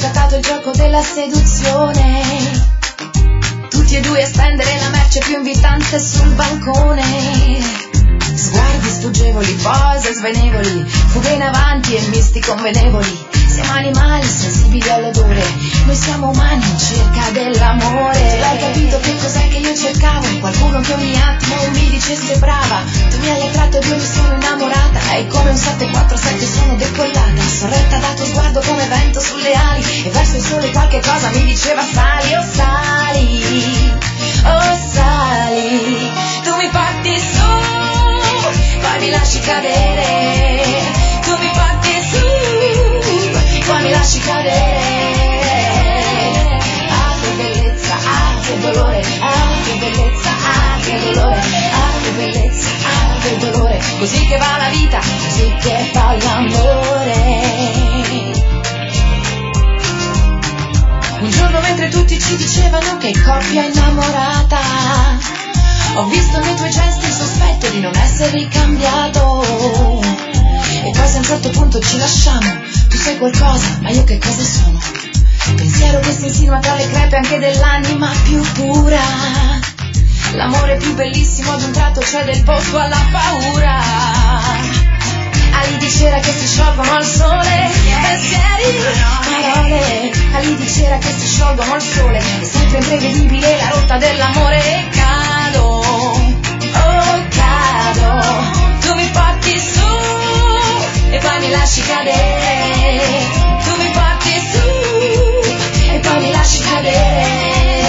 scattato il gioco della seduzione, tutti e due a spendere la merce più invitante sul bancone. Sguardi sfuggevoli, pose svenevoli, fughe in avanti e misti convenevoli. Siamo animali sensibili all'odore, noi siamo umani in cerca dell'amore. L'hai capito che cos'è che io cercavo? Qualcuno che ogni attimo mi dicesse brava. Tu mi hai attratto ed io mi sono innamorata. È come un 747 sono decollata, sorretta da tuo sguardo come vento sulle ali. E verso il sole qualche cosa mi diceva sali, oh sali, oh sali. Tu mi porti su, poi mi lasci cadere. Tu mi porti su, poi mi lasci cadere. Ah che bellezza, ah che dolore, ah che bellezza, ah che dolore, ah che bellezza, ah che dolore. Così che va la vita, così che fa l'amore. Un giorno mentre tutti ci dicevano che coppia innamorata, ho visto nei tuoi gesti il sospetto di non essere ricambiato. E poi se a un certo punto ci lasciamo, tu sei qualcosa, ma io che cosa sono? Pensiero che si insinua tra le crepe anche dell'anima più pura. L'amore più bellissimo ad un tratto cede il posto alla paura. Ali di cera che si sciolgono al sole, pensieri, parole. Ali di cera che si sciolgono al sole, è sempre imprevedibile la rotta dell'amore. E cado, oh cado. Tu mi porti su e poi mi lasci cadere. Tu mi porti su e poi mi lasci cadere.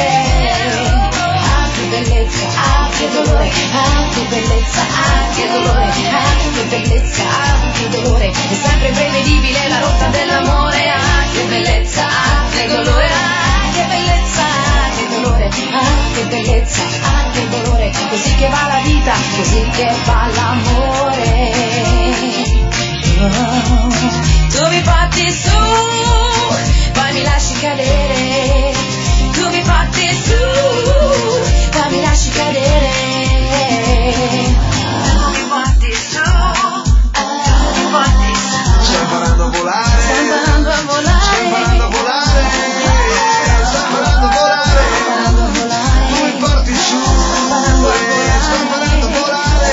Ah che bellezza, ah che dolore, ah che bellezza, ah che dolore, ah che bellezza, ah che dolore. È sempre imprevedibile la rotta dell'amore. Ah che bellezza, ah che dolore, ah che bellezza, ah che dolore, ah che bellezza, ah che dolore. Così che va la vita, così che va l'amore. Tu mi porti su, poi mi lasci cadere. Tu mi porti su, poi mi lasci cadere. Tu mi porti su, tu mi porti su. Stiamo imparando a volare. Stiamo imparando a volare. Stiamo imparando a volare. Stiamo imparando a volare. Tu mi porti su. Stiamo imparando a volare. Stiamo imparando a volare.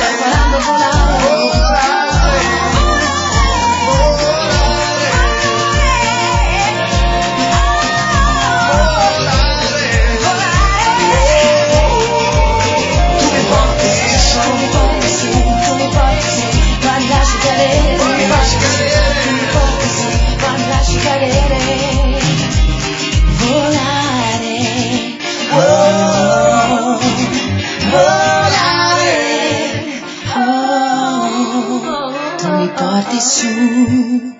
Porti su.